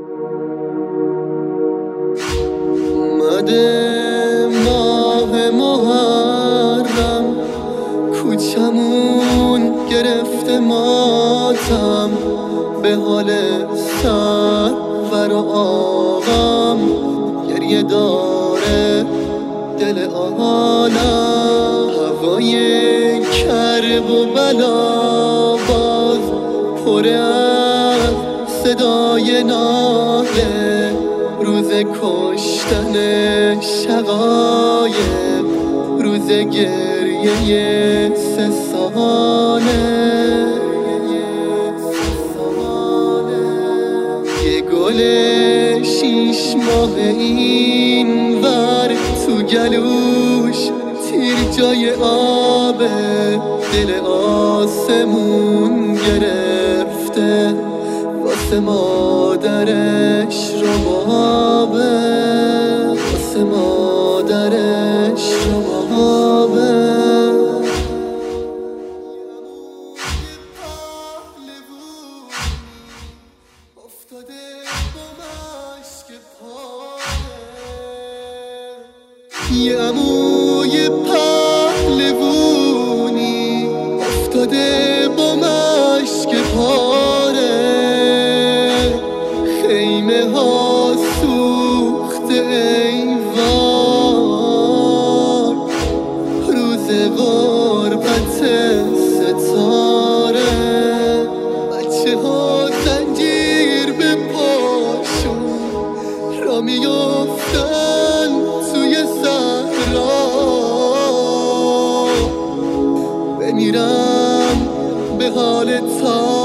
اومده ماه محرم، کوچمون گرفته ماتم، به حال سرور و آقام گریه داره دل عالم. هوای کرب و بلا باز پر از صدای ناله، روز کشتن شقایق، روز گریه 3 ساله. یه گل 6 ماه این ور تو گلوش تیر جای آبه، دل آسمون گرفته واسه مادرش ربابه، واسه مادرش ربابه. افتاده با مشک پاره، یه عموی پهلوونی افتاده با مشک پاره، خیمه ها سوخته ای وای، روز غربت ستاره. بچه ها زنجیر به پاشون را میافتن توی صحرا، بمیرم به حال تا